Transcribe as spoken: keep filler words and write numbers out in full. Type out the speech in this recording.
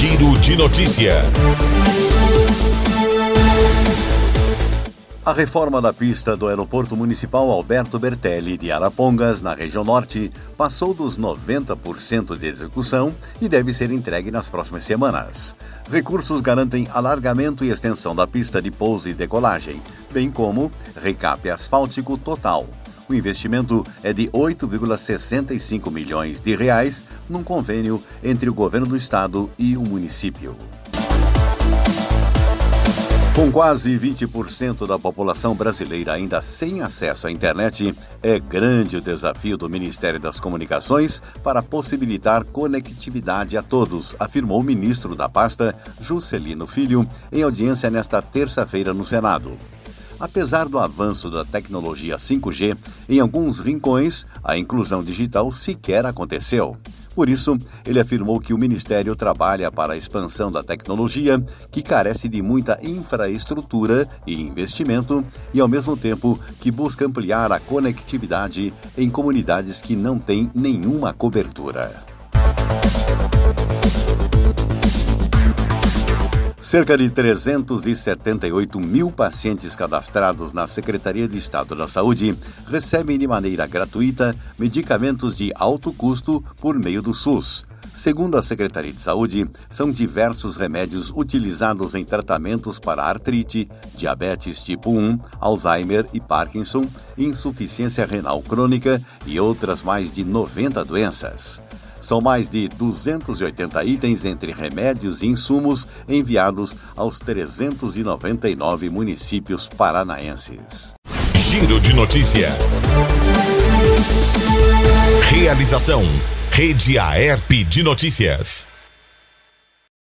Giro de Notícia. A reforma da pista do Aeroporto Municipal Alberto Bertelli de Arapongas, na região norte, passou dos noventa por cento de execução e deve ser entregue nas próximas semanas. Recursos garantem alargamento e extensão da pista de pouso e decolagem, bem como recape asfáltico total. O investimento é de oito vírgula sessenta e cinco milhões de reais num convênio entre o governo do estado e o município. Com quase vinte por cento da população brasileira ainda sem acesso à internet, é grande o desafio do Ministério das Comunicações para possibilitar conectividade a todos, afirmou o ministro da pasta, Juscelino Filho, em audiência nesta terça-feira no Senado. Apesar do avanço da tecnologia cinco G, em alguns rincões, a inclusão digital sequer aconteceu. Por isso, ele afirmou que o Ministério trabalha para a expansão da tecnologia, que carece de muita infraestrutura e investimento, e ao mesmo tempo que busca ampliar a conectividade em comunidades que não têm nenhuma cobertura. Cerca de trezentos e setenta e oito mil pacientes cadastrados na Secretaria de Estado da Saúde recebem de maneira gratuita medicamentos de alto custo por meio do SUS. Segundo a Secretaria de Saúde, são diversos remédios utilizados em tratamentos para artrite, diabetes tipo um, Alzheimer e Parkinson, insuficiência renal crônica e outras mais de noventa doenças. São mais de duzentos e oitenta itens entre remédios e insumos enviados aos trezentos e noventa e nove municípios paranaenses. Giro de Notícia. Realização: Rede Aerp de Notícias.